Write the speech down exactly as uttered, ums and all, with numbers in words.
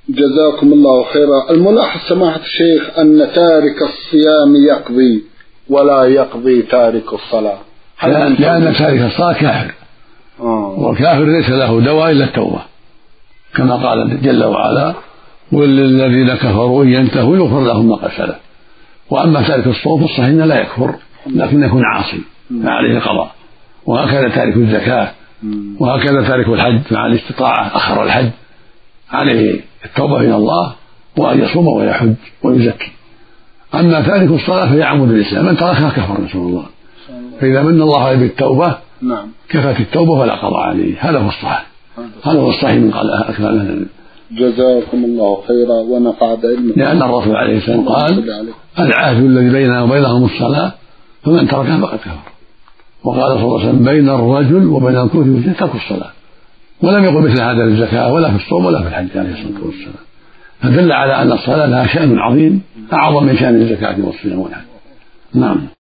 جزاكم الله خيرا. الملاحظ سماحة الشيخ أن تارك الصيام يقضي ولا يقضي تارك الصلاة، لأن, لأن تارك الصلاة كافر، آه. والكافر ليس له دواء إلا التوبة، كما قال جل وعلا: والذين كفروا إن ينتهوا يغفر لهم ما قد سلف. وأما تارك الصوم فالصحيح لا يكفر لكن يكون عاصي فعليه قضاء. وهكذا تارك الزكاة، وهكذا تارك الحج مع الاستطاعة أخر الحج عليه التوبة إلى الله وأن يصوم ويحج ويزكي. أما تارك الصلاة فهي عمود الإسلام، من تركها كفر نسأل الله. فإذا من الله عليه بالتوبة كفت التوبة ولا قضاء عليه. هذا هو الصحيح، هذا هو الصحيح من قال أكثر العلم. جزاكم الله خيرا ونفع بعلمكم. لأن الرسول عليه السلام قال: العهد الذي بيننا وبينهم الصلاة فمن تركها فقد كفر. وقال صلى الله عليه وسلم: بين الرجل وبين الكفر والشرك ترك الصلاة. ولم يقل مثل هذا في الزكاة ولا في الصوم ولا في الحج عليه الصلاة والسلام. فدل على أن الصلاة لها شأن عظيم أعظم من شأن الزكاة والصيام والحج. نعم.